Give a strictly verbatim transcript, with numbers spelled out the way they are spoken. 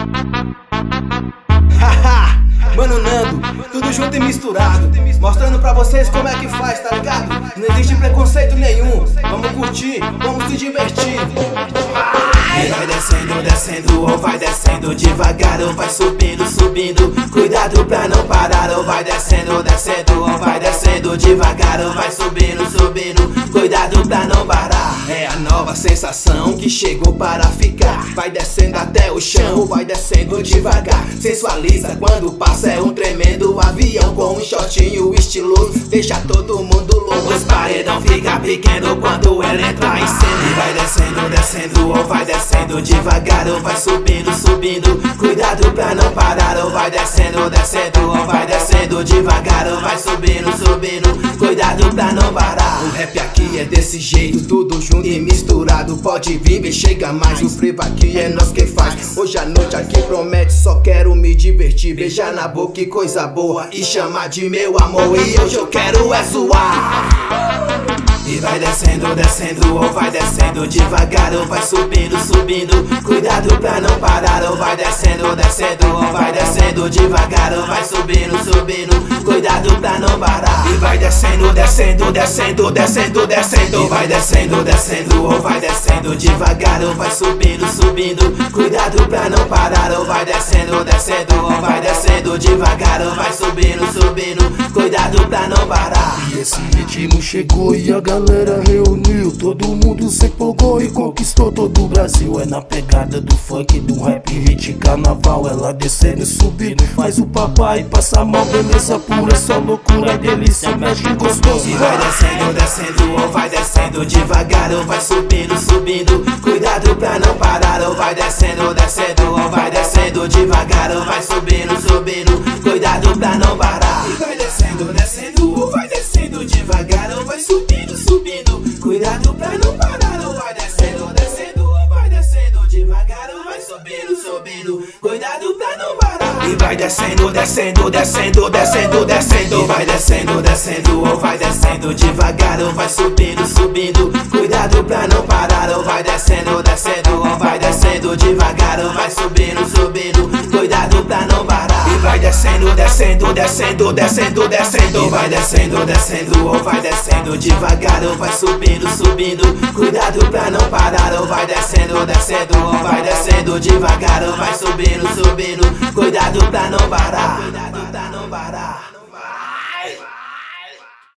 Haha, Mano Nando, tudo junto e misturado, mostrando pra vocês como é que faz, tá ligado? Não existe preconceito nenhum, vamos curtir, vamos se divertir. E vai descendo, descendo, ou vai descendo devagar, ou vai subindo, subindo. Cuidado pra não parar, ou vai descendo, descendo, ou vai descendo devagar, ou vai subindo, subindo. Cuidado pra não parar. É a nova sensação que chegou para ficar. Vai descendo até o chão, vai descendo devagar. Sensualiza quando passa, é um tremendo avião com um shortinho estiloso, deixa todo mundo louco. Os paredão fica pequeno quando ela entra em cena. E vai descendo, descendo, ou vai descendo devagar, ou vai subindo, subindo. Cuidado pra não parar, ou vai descendo, descendo, ou vai descendo devagar, ou vai subindo, subindo. Cuidado pra não parar. O rap aqui é desse jeito, tudo junto e misturado. Pode vir, me chega mais, o frevo aqui é nós quem faz. Hoje a noite aqui promete, só quero me divertir. Beijar na boca, que coisa boa, e chamar de meu amor. E hoje eu quero é zoar. E vai descendo, descendo, ou vai descendo devagar, ou vai subindo, subindo. Cuidado pra não parar, ou vai descendo, descendo, ou vai descendo devagar, ou vai subindo, subindo. Cuidado pra não parar. E vai descendo, descendo, descendo, descendo, descendo. E vai descendo, descendo, ou vai descendo devagar, ou vai subindo, subindo. Cuidado pra não parar, ou vai descendo, descendo, ou vai descendo devagar, ou vai subindo, subindo. Cuidado pra não parar. E esse ritmo chegou e a galera reuniu, todo mundo se empolgou e conquistou todo o Brasil. É na pegada do funk, do rap, hit, carnaval. Ela descendo e subindo, faz o papai passa mal, beleza pura, só loucura, delícia, mexe gostoso. E vai descendo, descendo, ou vai descendo devagar, ou vai subindo, subindo. Cuidado pra não parar, ou vai descendo, descendo, ou vai descendo devagar, ou vai subindo, subindo. Cuidado pra não parar. E vai descendo, descendo, ou vai descendo devagar, ou vai subindo, subindo. Cuidado pra não parar, ou vai descendo, descendo, ou vai descendo devagar, ou vai subindo, subindo. Cuidado pra não parar. E vai descendo, descendo, descendo, descendo, descendo. E vai descendo, descendo, ou vai descendo devagar, ou vai subindo, subindo. Cuidado pra não parar, ou vai descendo, descendo, ou vai descendo devagar, ou vai subindo, subindo. Cuidado pra não parar. E vai descendo, descendo, descendo, descendo, descendo. E vai descendo, descendo, ou vai descendo devagar, ou vai subindo, subindo. Cuidado pra não parar, ou vai descendo, descendo, ou vai descendo devagar, ou vai subindo, subindo. Cuidado pra não parar. Cuidado pra não parar.